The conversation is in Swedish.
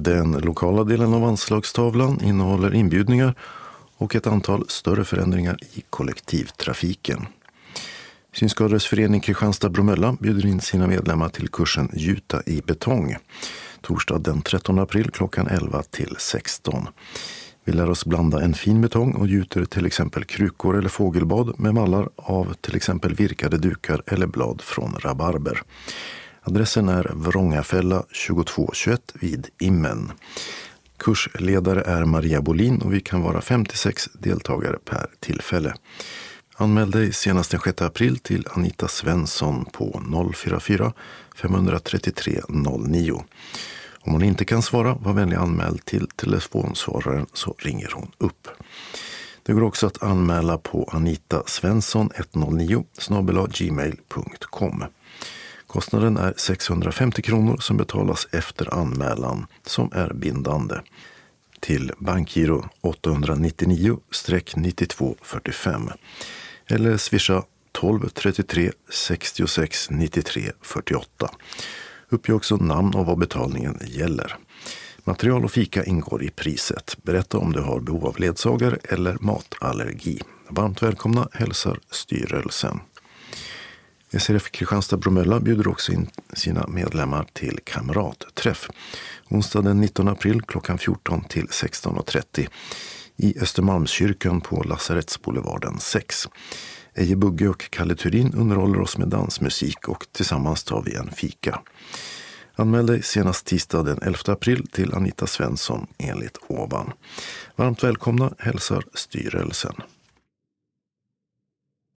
Den lokala delen av anslagstavlan innehåller inbjudningar och ett antal större förändringar i kollektivtrafiken. Synskadades förening Kristianstad-Bromölla bjuder in sina medlemmar till kursen Gjuta i betong. Torsdag den 13 april klockan 11 till 16. Vi lär oss blanda en fin betong och gjuter till exempel krukor eller fågelbad med mallar av till exempel virkade dukar eller blad från rabarber. Adressen är Vrångafälla 2221 vid Immen. Kursledare är Maria Bolin och vi kan vara 56 deltagare per tillfälle. Anmäl dig senast den 6 april till Anita Svensson på 044 533 09. Om hon inte kan svara, var vänlig anmäl till telefonsvararen så ringer hon upp. Det går också att anmäla på anitasvensson109@gmail.com. Kostnaden är 650 kronor som betalas efter anmälan som är bindande. Till bankgiro 899-9245 eller swisha 12 33 66 93 48. Uppge också namn och vad betalningen gäller. Material och fika ingår i priset. Berätta om du har behov av ledsagare eller matallergi. Varmt välkomna hälsar styrelsen. SRF Kristianstad-Bromölla bjuder också in sina medlemmar till kamratträff. Onsdag den 19 april klockan 14 till 16.30 i Östermalmskyrkan på Lasarettsboulevarden 6. Eje Bugge och Kalle Turin underhåller oss med dansmusik och tillsammans tar vi en fika. Anmäl dig senast tisdag den 11 april till Anita Svensson enligt ovan. Varmt välkomna hälsar styrelsen.